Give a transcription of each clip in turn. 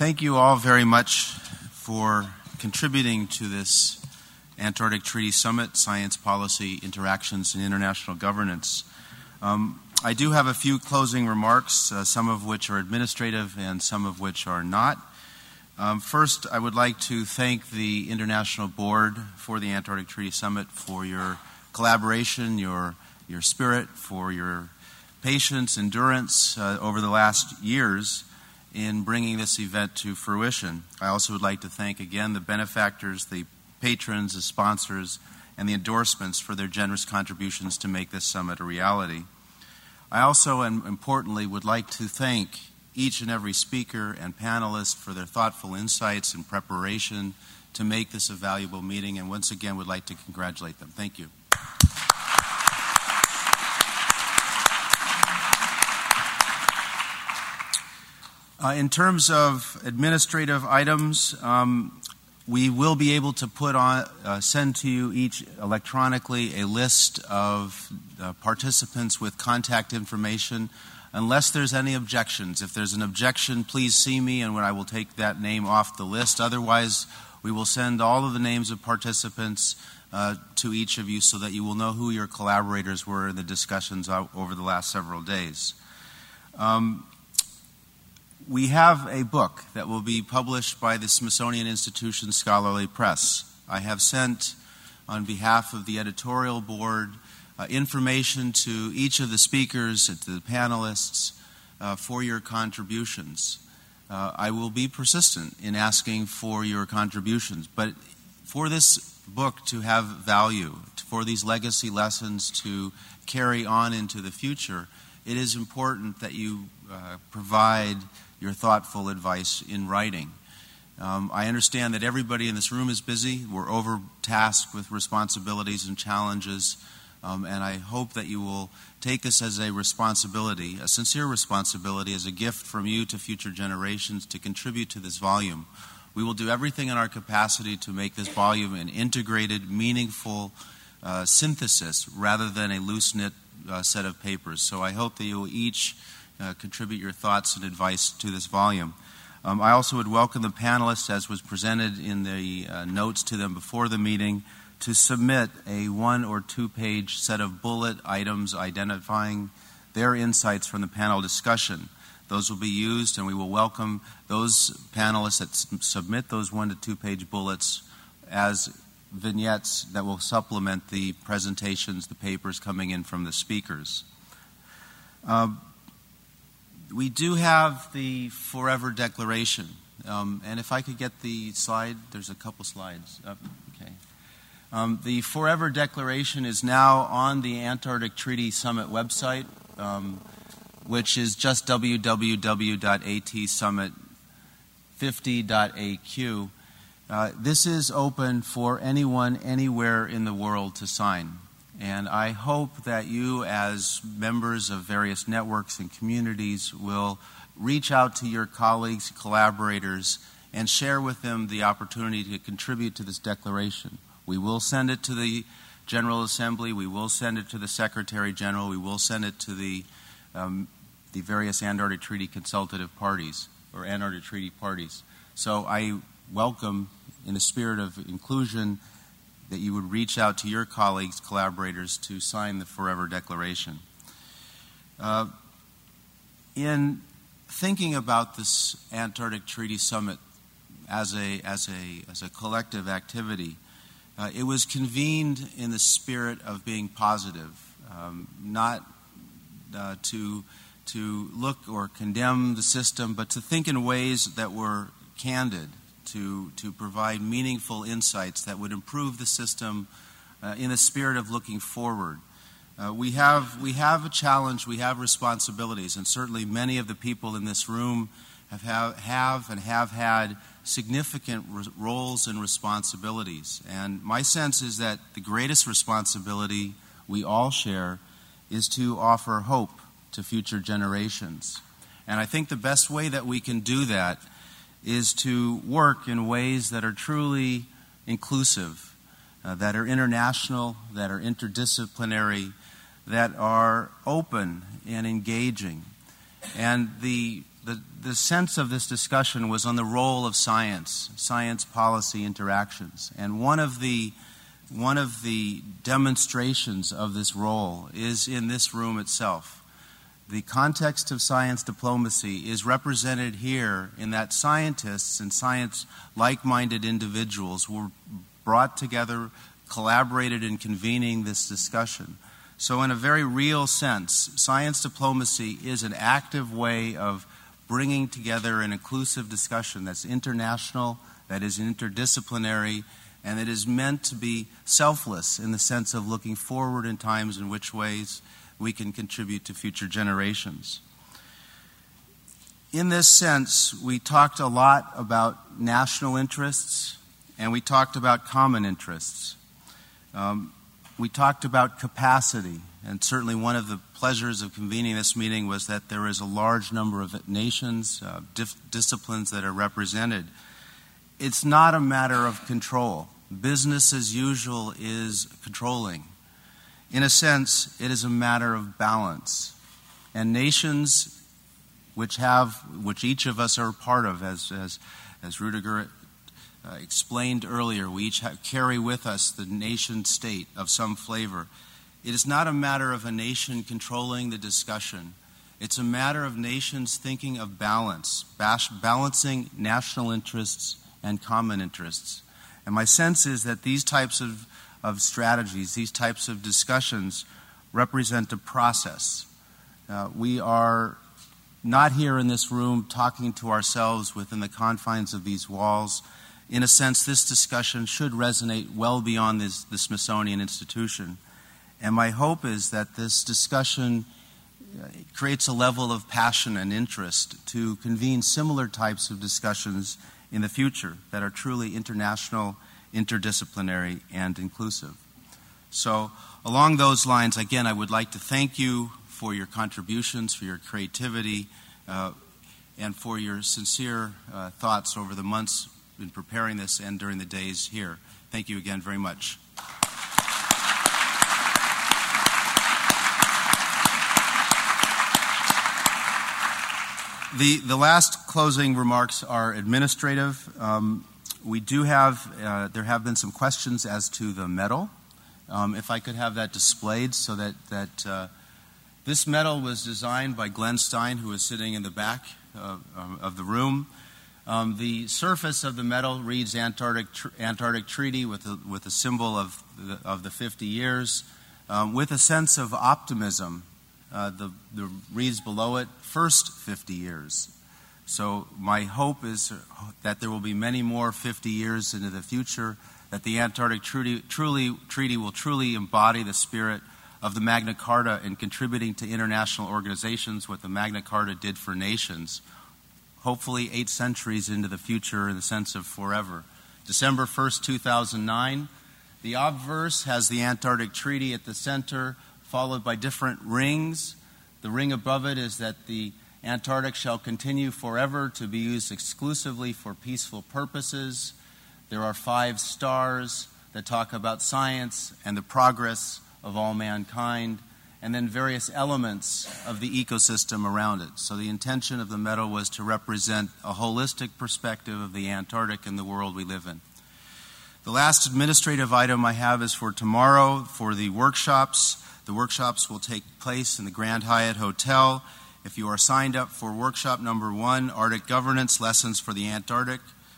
Thank you all very much for contributing to this Antarctic Treaty Summit, Science Policy, Interactions, and International Governance. I do have a few closing remarks, some of which are administrative and some of which are not. First, I would like to thank the International Board for the Antarctic Treaty Summit for your collaboration, your spirit, for your patience, endurance over the last years in bringing this event to fruition. I also would like to thank again the benefactors, the patrons, the sponsors, and the endorsements for their generous contributions to make this summit a reality. I also, and importantly, would like to thank each and every speaker and panelist for their thoughtful insights and preparation to make this a valuable meeting, and once again would like to congratulate them. Thank you. In terms of administrative items, we will be able to send to you each electronically a list of participants with contact information, unless there's any objections. If there's an objection, please see me, and I will take that name off the list. Otherwise, we will send all of the names of participants to each of you so that you will know who your collaborators were in the discussions over the last several days. We have a book that will be published by the Smithsonian Institution Scholarly Press. I have sent, on behalf of the editorial board, information to each of the speakers and to the panelists for your contributions. I will be persistent in asking for your contributions, but for this book to have value, for these legacy lessons to carry on into the future, it is important that you provide your thoughtful advice in writing. I understand that everybody in this room is busy. We're overtasked with responsibilities and challenges, and I hope that you will take this as a responsibility, a sincere responsibility, as a gift from you to future generations to contribute to this volume. We will do everything in our capacity to make this volume an integrated, meaningful synthesis rather than a loose-knit set of papers. So I hope that you will each contribute your thoughts and advice to this volume. I also would welcome the panelists, as was presented in the notes to them before the meeting, to submit a 1- or 2-page set of bullet items identifying their insights from the panel discussion. Those will be used, and we will welcome those panelists that submit those 1- to 2-page bullets as vignettes that will supplement the presentations, the papers coming in from the speakers. We do have the Forever Declaration, and if I could get the slide, there's a couple slides. Okay. The Forever Declaration is now on the Antarctic Treaty Summit website, which is just www.atsummit50.aq. This is open for anyone, anywhere in the world to sign. And I hope that you, as members of various networks and communities, will reach out to your colleagues, collaborators, and share with them the opportunity to contribute to this declaration. We will send it to the General Assembly. We will send it to the Secretary General. We will send it to the various Antarctic Treaty consultative parties, or Antarctic Treaty parties. So I welcome, in the spirit of inclusion, that you would reach out to your colleagues, collaborators, to sign the Forever Declaration. In thinking about this Antarctic Treaty Summit as a collective activity, it was convened in the spirit of being positive, not to look or condemn the system, but to think in ways that were candid, to provide meaningful insights that would improve the system in the spirit of looking forward. We have a challenge, we have responsibilities, and certainly many of the people in this room have had significant roles and responsibilities. And my sense is that the greatest responsibility we all share is to offer hope to future generations. And I think the best way that we can do that is to work in ways that are truly inclusive, that are international, that are interdisciplinary, that are open and engaging. And the the sense of this discussion was on the role of science policy interactions. And one of the demonstrations of this role is in this room itself. The context of science diplomacy is represented here in that scientists and science like-minded individuals were brought together, collaborated in convening this discussion. So in a very real sense, science diplomacy is an active way of bringing together an inclusive discussion that's international, that is interdisciplinary, and that is meant to be selfless in the sense of looking forward in times in which ways we can contribute to future generations. In this sense, we talked a lot about national interests, and we talked about common interests. We talked about capacity, and certainly one of the pleasures of convening this meeting was that there is a large number of nations, disciplines that are represented. It's not a matter of control. Business as usual is controlling. In a sense, it is a matter of balance. And nations which each of us are a part of, as Rudiger explained earlier, we each carry with us the nation state of some flavor. It is not a matter of a nation controlling the discussion. It's a matter of nations thinking of balance, balancing national interests and common interests. And my sense is that these types of strategies, these types of discussions represent a process. We are not here in this room talking to ourselves within the confines of these walls. In a sense, this discussion should resonate well beyond the Smithsonian Institution. And my hope is that this discussion creates a level of passion and interest to convene similar types of discussions in the future that are truly international, interdisciplinary, and inclusive. So along those lines, again, I would like to thank you for your contributions, for your creativity, and for your sincere thoughts over the months in preparing this and during the days here. Thank you again very much. The last closing remarks are administrative. We do have, there have been some questions as to the medal. If I could have that displayed so that this medal was designed by Glenn Stein, who is sitting in the back of the room. The surface of the medal reads Antarctic Treaty with a symbol of the 50 years, with a sense of optimism. The reads below it, first 50 years. So my hope is that there will be many more 50 years into the future, that the Antarctic Treaty will truly embody the spirit of the Magna Carta in contributing to international organizations what the Magna Carta did for nations, hopefully 8 centuries into the future in the sense of forever. December 1st, 2009, the obverse has the Antarctic Treaty at the center, followed by different rings. The ring above it is that the Antarctic shall continue forever to be used exclusively for peaceful purposes. There are 5 stars that talk about science and the progress of all mankind, and then various elements of the ecosystem around it. So the intention of the medal was to represent a holistic perspective of the Antarctic and the world we live in. The last administrative item I have is for tomorrow for the workshops. The workshops will take place in the Grand Hyatt Hotel. If you are signed up for workshop number 1, Arctic Governance, Lessons from the Antarctic,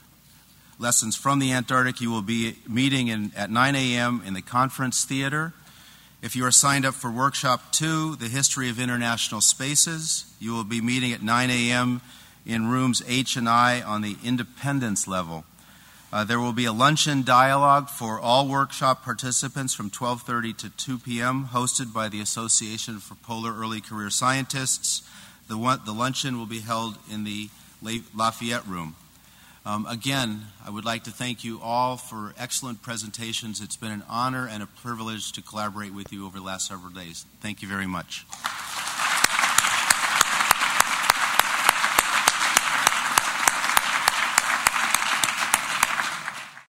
you will be meeting at 9 a.m. in the Conference Theater. If you are signed up for workshop 2, The History of International Spaces, you will be meeting at 9 a.m. in rooms H and I on the Independence level. There will be a luncheon dialogue for all workshop participants from 12:30 to 2 p.m., hosted by the Association for Polar Early Career Scientists. The luncheon will be held in the Lafayette Room. Again, I would like to thank you all for excellent presentations. It's been an honor and a privilege to collaborate with you over the last several days. Thank you very much.